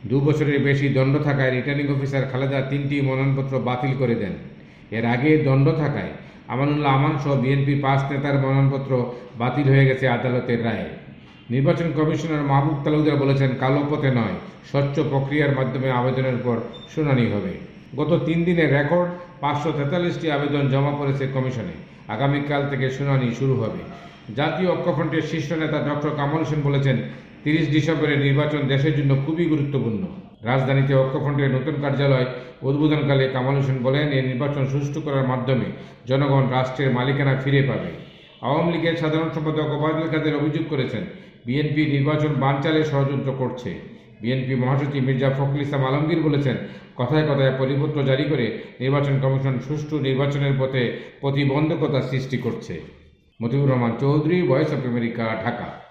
2 বছরের বেশি দণ্ড থাকায় রিটার্নিং অফিসার খালেদা 3টি মনোনয়নপত্র বাতিল করে দেন। এর আগে দণ্ড থাকায় আমানুল্লাহ আমান সহ বিএনপি 5 নেতার মনোনয়নপত্র বাতিল হয়ে গেছে আদালতের রায়ে। নির্বাচন কমিশনার মাহবুব তালুকদার বলেছেন, কালো পথে নয়, স্বচ্ছ প্রক্রিয়ার মাধ্যমে আবেদনের উপর শুনানি হবে। গত 3 দিনের রেকর্ড 543টি আবেদন জমা পড়েছে কমিশনে। আগামীকাল থেকে শুনানি শুরু হবে। জাতীয় ঐক্যফ্রন্টের শীর্ষ নেতা ডক্টর কামাল হোসেন বলেছেন, 30 ডিসেম্বরের নির্বাচন দেশের জন্য খুবই গুরুত্বপূর্ণ। রাজধানীতে ঐক্যফ্রন্টের নতুন কার্যালয় উদ্বোধনকালে কামাল হোসেন বলেন, এই নির্বাচন সুষ্ঠু করার মাধ্যমে জনগণ রাষ্ট্রের মালিকানা ফিরে পাবে। আওয়ামী লীগের সাধারণ সম্পাদক ওবায়দুল কাদের অভিযোগ করেছেন, বিএনপি নির্বাচন বানচালে ষড়যন্ত্র করছে। বিএনপি মহাসচিব মির্জা ফখরুল ইসলাম আলমগীর বলেছেন, কথায় কথায় পরিপত্র জারি করে নির্বাচন কমিশন সুষ্ঠু নির্বাচনের পথে প্রতিবন্ধকতা সৃষ্টি করছে। Motiur Rahman Chowdhury, Voice of America, Dhaka.